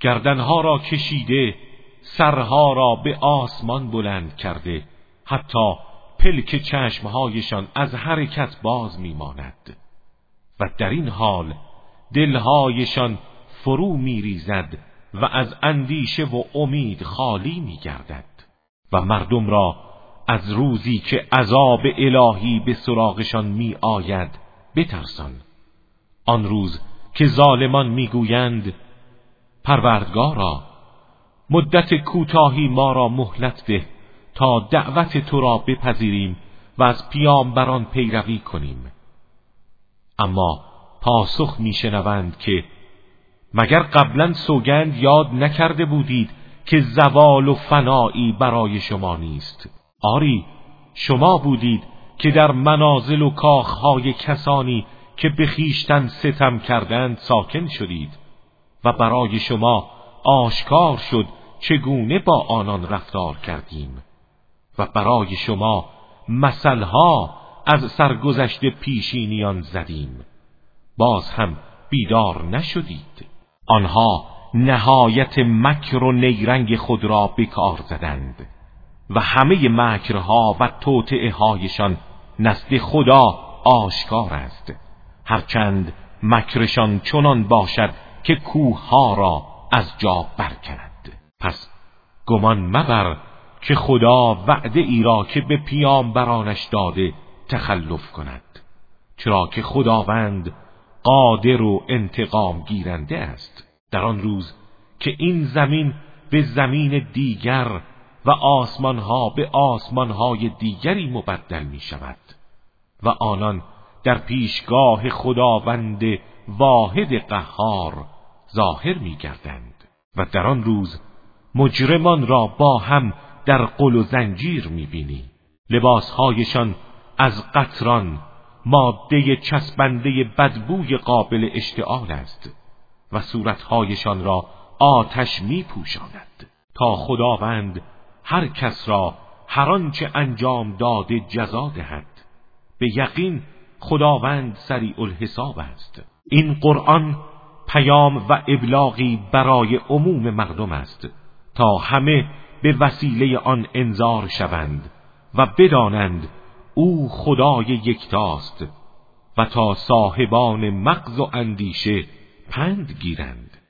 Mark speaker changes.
Speaker 1: گردنها را کشیده، سرها را به آسمان بلند کرده، حتی پلک چشمهایشان از حرکت باز میماند و در این حال دلهایشان فرو میریزد و از اندیشه و امید خالی میگردد. و مردم را از روزی که عذاب الهی به سراغشان می آید بترسان. آن روز که ظالمان میگویند پروردگارا مدت کوتاهی ما را مهلت ده تا دعوت تو را بپذیریم و از پیامبران پیروی کنیم. اما پاسخ میشنوند که مگر قبلا سوگند یاد نکرده بودید که زوال و فنایی برای شما نیست؟ آری، شما بودید که در منازل و کاخهای کسانی که به خویشتن ستم کردند ساکن شدید و برای شما آشکار شد چگونه با آنان رفتار کردیم و برای شما مثلها از سرگذشت پیشینیان زدیم، باز هم بیدار نشدید. آنها نهایت مکر و نیرنگ خود را به کار زدند و همه مکرها و توطئه هایشان نزد خدا آشکار است، هرچند مکرشان چنان باشد که کوه ها را از جا برکند. پس گمان مبر که خدا وعده ای را که به پیامبرانش داده تخلف کند، چرا که خداوند قادر و انتقام گیرنده است. در آن روز که این زمین به زمین دیگر و آسمانها به آسمانهای دیگری مبدل می شود و آنان در پیشگاه خداوند واحد قهار ظاهر می گردند و در آن روز مجرمان را با هم در قل و زنجیر می بینی. لباسهایشان از قطران، ماده چسبنده بدبوی قابل اشتعال است و صورتهایشان را آتش می پوشاند تا خداوند هر کس را هر آنچه انجام داده جزا دهد. به یقین خداوند سریع الحساب است. این قرآن پیام و ابلاغی برای عموم مردم است تا همه به وسیله آن انذار شوند و بدانند او خدای یکتاست و تا صاحبان مغز و اندیشه پند گیرند.